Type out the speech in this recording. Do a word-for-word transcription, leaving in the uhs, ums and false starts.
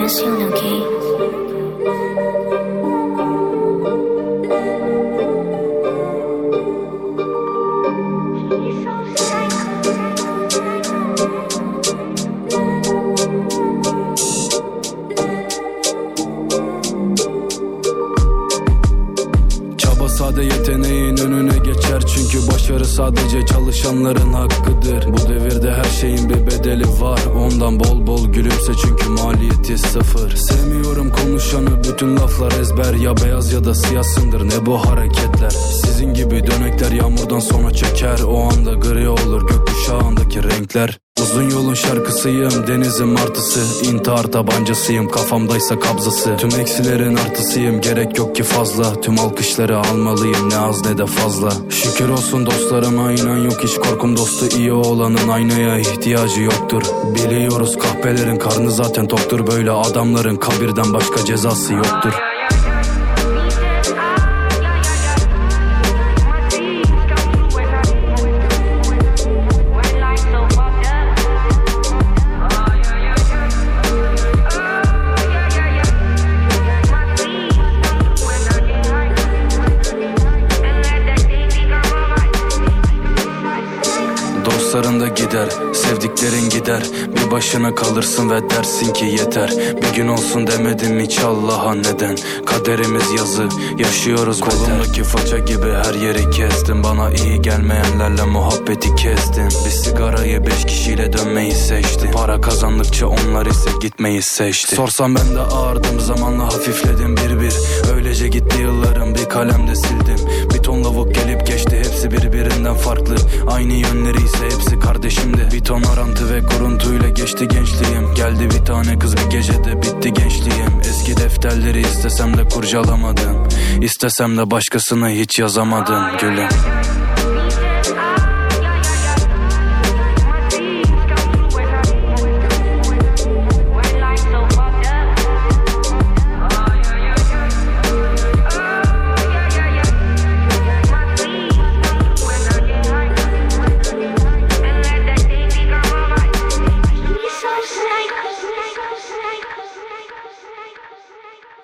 Presión, ok. Sade yeteneğin önüne geçer, çünkü başarı sadece çalışanların hakkıdır. Bu devirde her şeyin bir bedeli var, ondan bol bol gülümse çünkü maliyeti sıfır. Sevmiyorum konuşanı, bütün laflar ezber, ya beyaz ya da siyahsındır, ne bu hareketler. Sizin gibi dönekler yağmurdan sonra çeker, o anda gri olur gökkuşağındaki renkler. Uzun yolun şarkısıyım, denizin martısı, intihar tabancasıyım, kafamdaysa kabzası. Tüm eksilerin artısıyım, gerek yok ki fazla. Tüm alkışları almalıyım, ne az ne de fazla. Şükür olsun dostlarıma, inan yok hiç korkum. Dostu iyi olanın aynaya ihtiyacı yoktur. Biliyoruz kahpelerin karnı zaten toktur. Böyle adamların kabirden başka cezası yoktur. Dostların da gider, sevdiklerin gider. Bir başına kalırsın ve dersin ki yeter. Bir gün olsun demedim hiç Allah'a neden? Kaderimiz yazı, yaşıyoruz beter. Kolumdaki faça gibi her yeri kestim. Bana iyi gelmeyenlerle muhabbeti kestim. Bir sigarayı beş kişiyle dönmeyi seçtim. Para kazandıkça onlar ise gitmeyi seçti. Sorsam ben de ağırdım, zamanla hafifledim bir bir. Öylece gitti yıllarım, bir kalemde sildim. Bir ton lavuk gelip geçti, hepsi birbirinden farklı. Aynı yönleri ise hepsi kardeşimdi. Bir ton arantı ve kuruntuyla geçti gençliğim. Geldi bir tane kız, bir gecede bitti gençliğim. Eski defterleri istesem de kurcalamadım. İstesem de başkasını hiç yazamadım gülüm.